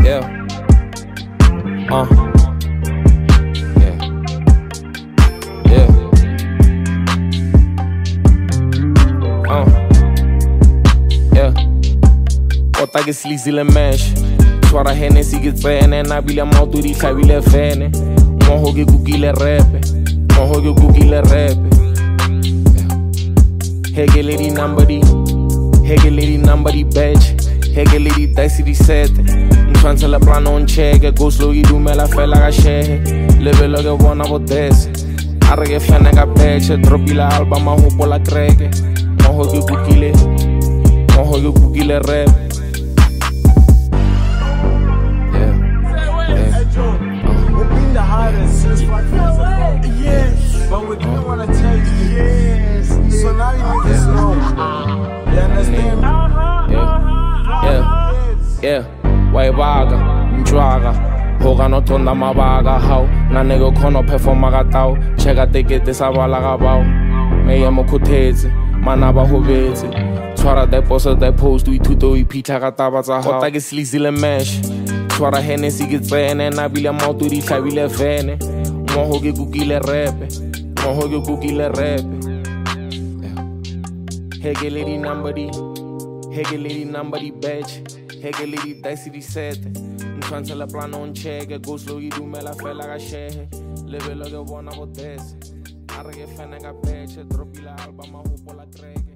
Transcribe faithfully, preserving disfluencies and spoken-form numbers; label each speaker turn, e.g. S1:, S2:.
S1: Yeah. Uh. Yeah. Yeah. Uh. Yeah. Kota ke slizile mesh. Tshwara Hennessy ke tsene na bile maoto di tlhabile fene. Mo ho ke kukile repe. Mo ho ke kukile repe. Hege lady number di. Hege lady number di badge. Hege lady dice di sete. Ntshwantshe le plano on check. Go slow e dumela fela ka shehe. Lebelo ke bona bo dese. A re ke fene ka patch. Dropile album a hopola kreke. Mo ho ke kukile. Mo ho ke kukile rap. Yeah.
S2: We've been the hardest since five years ago. Yes, but we didn't want to tell you. Yes, so now you niggas know. You understand?
S1: Yeah. Yeah. Yeah. Waibaga, Mjwaga. Hoga no tonda mabaga how. Na nego kono performa ka tao. Cheka tekete sa bala ka bao. Me llamo Kotetse, manaba hobetse. Tshwara deposit de post we tuto we pita ka taba tsa hao. Kota ke slizile mesh. Tshwara Hennessy ke tsene na bile maoto di tlhabile fene. Mo ho ke kukile repe. Mo ho ke kukile repe. Hege lady number di. Hege lady number di badge. Hege lady dice di sete. Ntshwantshe le plano on check. Go slow e dumela fela ka shehe. Lebelo ke bona bo dese. A re ke fene ka patch. Dropile album a hopola kreke.